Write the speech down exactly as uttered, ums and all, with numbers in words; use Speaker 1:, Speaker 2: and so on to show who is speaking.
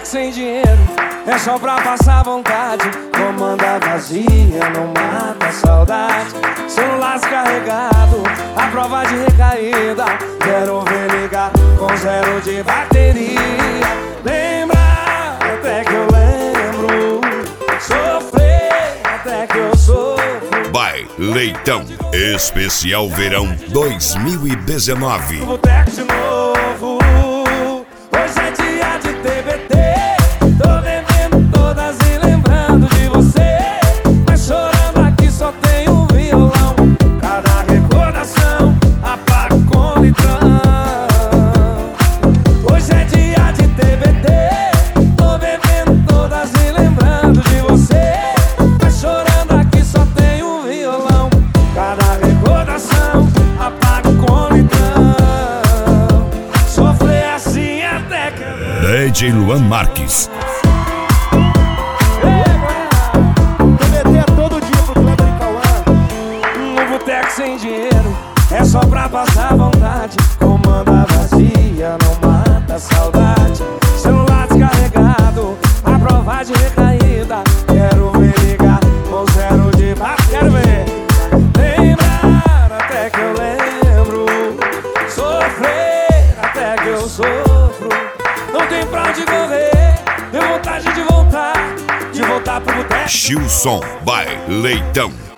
Speaker 1: boteco sem dinheiro, é só pra passar vontade. Comanda vazia, não mata a saudade. Celular descarregado, a prova de recaída. Quero ver ligar com zero de bateria. Lembra até que eu lembro, sofrer até que eu sofro.
Speaker 2: By Leitão, especial verão dois mil e dezenove.
Speaker 1: Boteco de novo, hoje é dia de T B T. Tô bebendo todas e lembrando de você, mas chorando aqui só tem um violão. Cada recordação apaga com litrão. Hoje é dia de T B T. Tô bebendo todas e lembrando de você, mas chorando aqui só tem um violão. Cada recordação apaga com litrão. Sofrer assim até que
Speaker 2: D J Luan Marques.
Speaker 1: Sem dinheiro, é só pra passar vontade. Comanda vazia, não mata a saudade. Celular descarregado, a prova de recaída. Quero ver ligar com zero de bate. Quero ver lembrar até que eu lembro, sofrer até que eu sofro. Não tem pra onde correr, tenho vontade de voltar, de voltar pro boteco.
Speaker 2: Gilson by Leitão.